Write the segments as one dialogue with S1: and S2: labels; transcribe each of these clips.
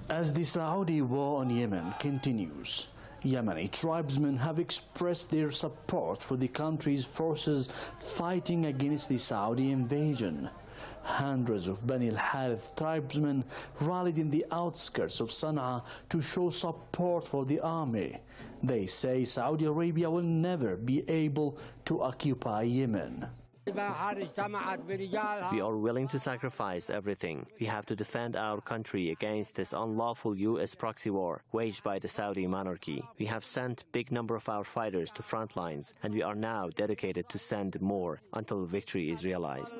S1: As the Saudi war on Yemen continues, Yemeni tribesmen have expressed their support for the country's forces fighting against the Saudi invasion. Hundreds of Bani al-Harith tribesmen rallied in the outskirts of Sana'a to show support for the army. They say Saudi Arabia will never be able to occupy Yemen.
S2: We are willing to sacrifice everything. We have to defend our country against this unlawful U.S. proxy war waged by the Saudi monarchy. We have sent big number of our fighters to front lines, and we are now dedicated to send more until victory is realized.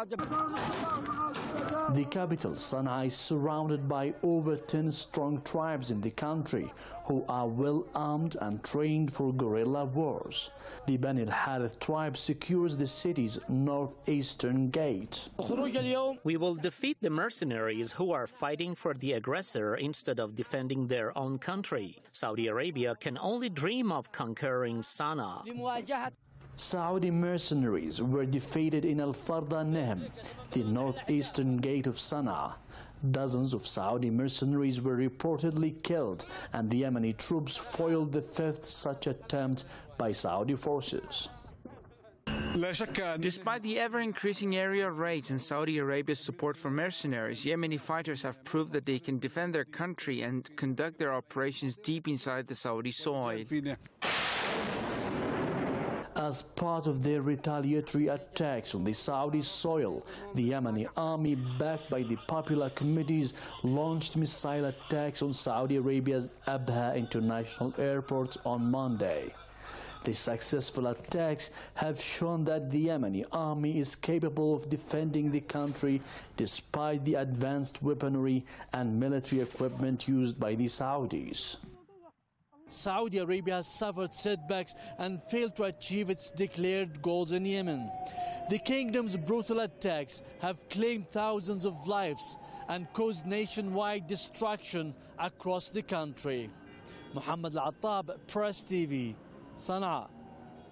S1: The capital, Sana'a, is surrounded by over 10 strong tribes in the country who are well armed and trained for guerrilla wars. The Bani al-Harith tribe secures the city's northeastern gate.
S3: We will defeat the mercenaries who are fighting for the aggressor instead of defending their own country. Saudi Arabia can only dream of conquering Sana'a.
S1: Saudi mercenaries were defeated in Al-Farda Nehm, the northeastern gate of Sana'a. Dozens of Saudi mercenaries were reportedly killed, and the Yemeni troops foiled the fifth such attempt by Saudi forces.
S4: Despite the ever-increasing area raids and Saudi Arabia's support for mercenaries, Yemeni fighters have proved that they can defend their country and conduct their operations deep inside the Saudi soil.
S1: As part of their retaliatory attacks on the Saudi soil, the Yemeni army, backed by the popular committees, launched missile attacks on Saudi Arabia's Abha International Airport on Monday. The successful attacks have shown that the Yemeni army is capable of defending the country despite the advanced weaponry and military equipment used by the Saudis. Saudi Arabia has suffered setbacks and failed to achieve its declared goals in Yemen. The kingdom's brutal attacks have claimed thousands of lives and caused nationwide destruction across the country. Mohammed Al-Attab, Press TV, Sana'a.